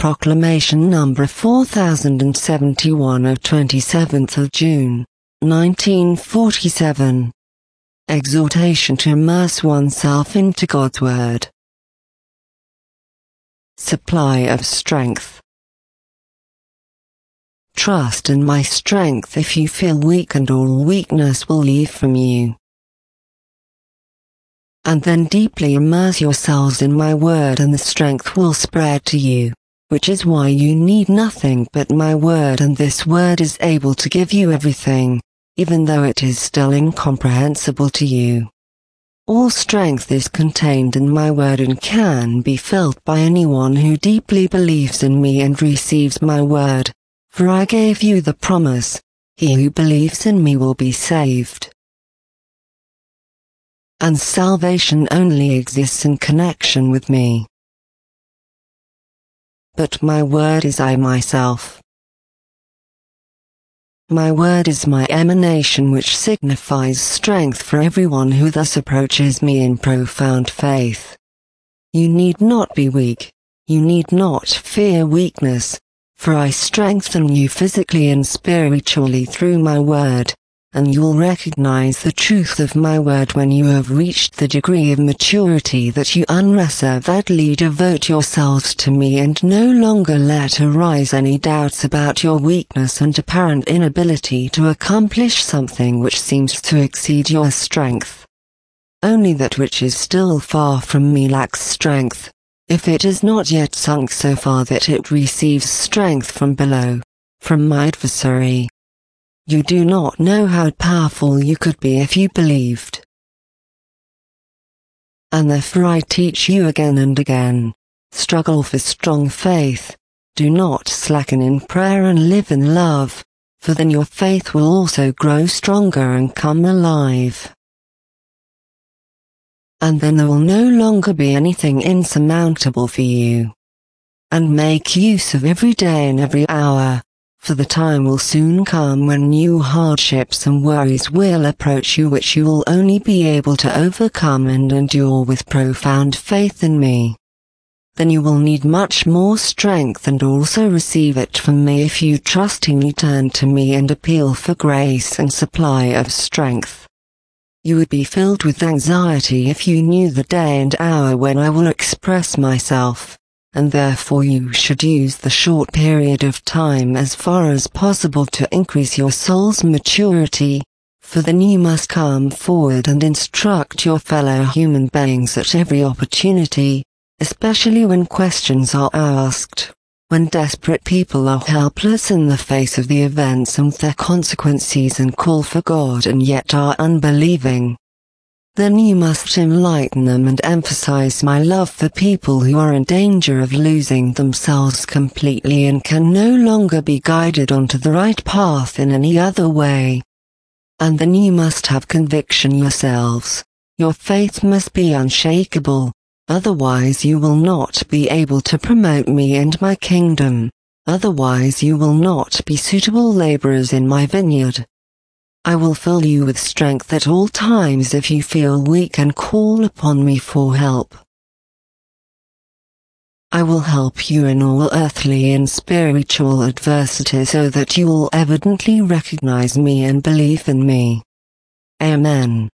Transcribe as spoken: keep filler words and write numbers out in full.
Proclamation number four thousand seventy-one of twenty-seventh of June, nineteen forty-seven. Exhortation to immerse oneself into God's Word. Supply of strength. Trust in my strength if you feel weak, and all weakness will leave from you. And then deeply immerse yourselves in my word, and the strength will spread to you, which is why you need nothing but my word, and this word is able to give you everything, even though it is still incomprehensible to you. All strength is contained in my word and can be felt by anyone who deeply believes in me and receives my word, for I gave you the promise, he who believes in me will be saved. And salvation only exists in connection with me. But my word is I myself. My word is my emanation, which signifies strength for everyone who thus approaches me in profound faith. You need not be weak, you need not fear weakness, for I strengthen you physically and spiritually through my word, and you'll recognize the truth of my word when you have reached the degree of maturity that you unreservedly devote yourselves to me and no longer let arise any doubts about your weakness and apparent inability to accomplish something which seems to exceed your strength. Only that which is still far from me lacks strength, if it is not yet sunk so far that it receives strength from below, from my adversary. You do not know how powerful you could be if you believed. And therefore I teach you again and again, struggle for strong faith, do not slacken in prayer and live in love, for then your faith will also grow stronger and come alive. And then there will no longer be anything insurmountable for you. And make use of every day and every hour, for the time will soon come when new hardships and worries will approach you, which you will only be able to overcome and endure with profound faith in me. Then you will need much more strength and also receive it from me if you trustingly turn to me and appeal for grace and supply of strength. You would be filled with anxiety if you knew the day and hour when I will express myself, and therefore you should use the short period of time as far as possible to increase your soul's maturity, for then you must come forward and instruct your fellow human beings at every opportunity, especially when questions are asked, when desperate people are helpless in the face of the events and their consequences and call for God and yet are unbelieving. Then you must enlighten them and emphasize my love for people who are in danger of losing themselves completely and can no longer be guided onto the right path in any other way. And then you must have conviction yourselves. Your faith must be unshakable, otherwise you will not be able to promote me and my kingdom, otherwise you will not be suitable laborers in my vineyard. I will fill you with strength at all times if you feel weak and call upon me for help. I will help you in all earthly and spiritual adversity so that you will evidently recognize me and believe in me. Amen.